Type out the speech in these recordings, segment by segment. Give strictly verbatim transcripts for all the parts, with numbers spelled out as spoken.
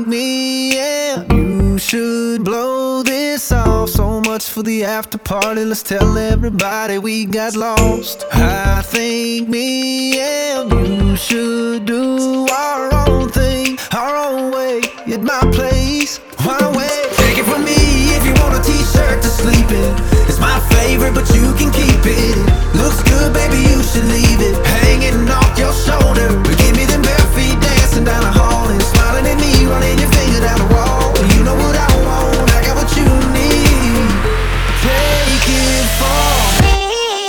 me, yeah. You should blow this off. So much for the after party, let's tell everybody we got lost. I think me, yeah. You should do our own thing, our own way, at my place. Why wait? Take it from me if you want a t-shirt to sleep in. It's my favorite, but you can keep it. Looks good, baby, you should leave it hanging off your shoulder. Give me them bare feet dancing down the hall and smiling at me, running your finger down the wall. You know what I want, I got what you need. Take it from me.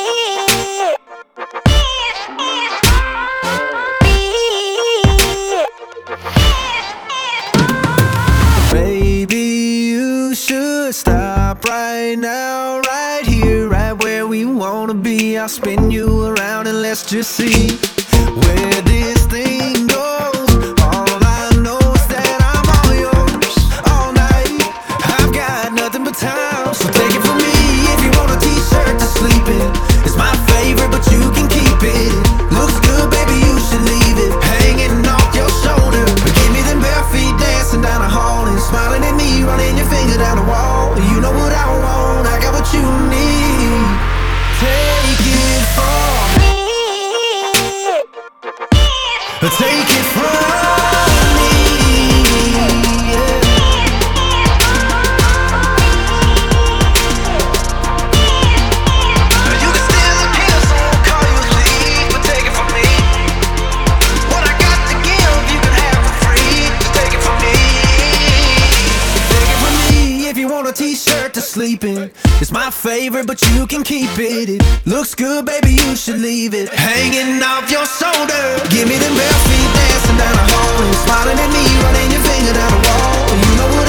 Baby, you should stop right now, right here, right where we wanna be. I'll spin you around and let's just see where this thing goes. All I know is that I'm all yours all night. I've got nothing but time, so take it from me if you want a t-shirt to sleep in. It's my favorite, but you can keep it. Looks good, baby, you should leave it hanging off your shoulder. Give me them bare feet dancing down the hall and smiling at me, running your finger down the wall. You know what I want, I got what you need. Take it from me. Take it from me, yeah. You can steal a kiss, I won't call you a thief, but take it from me. What I got to give, you can have for free. Just take it from me. Take it from me if you want a t-shirt to sleep in. It's my favorite, but you can keep it. It looks good, baby, you should leave it hanging off your shoulder. Give me them bare feet dancing down the hall and smiling at me, running your finger down the wall. You know what